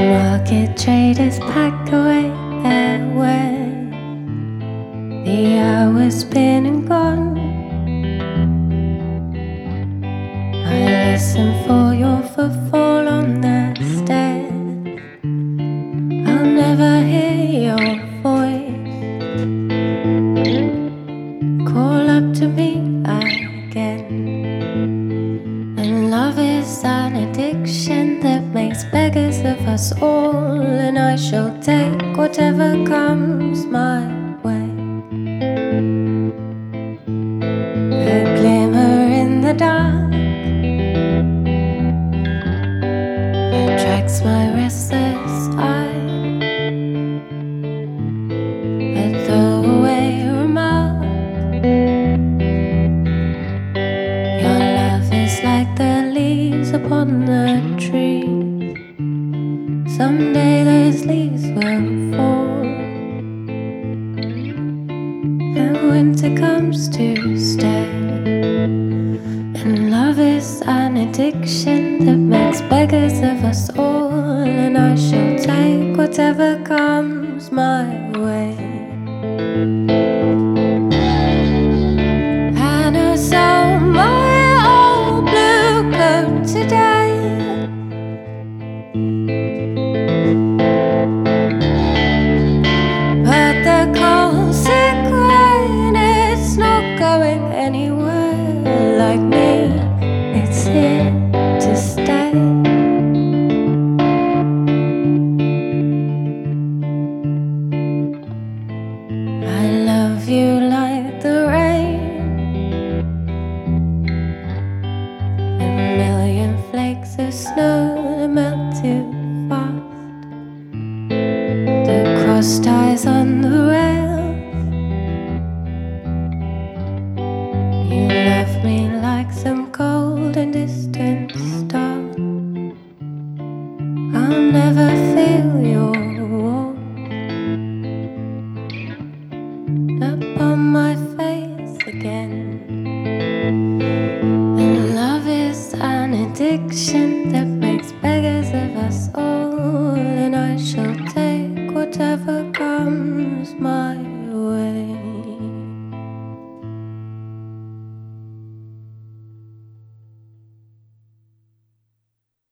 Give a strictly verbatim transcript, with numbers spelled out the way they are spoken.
Market traders pack away their wares. The hours spin and gone. I listen for your footfall on the stairs. I'll never hear your voice. Call up to me again. And love is an addiction that makes beggars of us all. And I shall take whatever comes my way. A glimmer in the dark attracts my restless eye. A throwaway remark. Your love is like the leaves upon the tree. Someday those leaves will fall, and winter comes to stay. And love is an addiction that makes beggars of us all. And I shall take whatever comes my way. And I saw my old blue coat today. But the cold sick rain, it's not going anywhere. Like me, it's here to stay. I love you like the rain. A million flakes of snow that melt too fast. The cross ties on the rails. You love me like some cold and distant star. I'll never feel your warmth upon my face again. And love is an addiction that makes beggars of us all.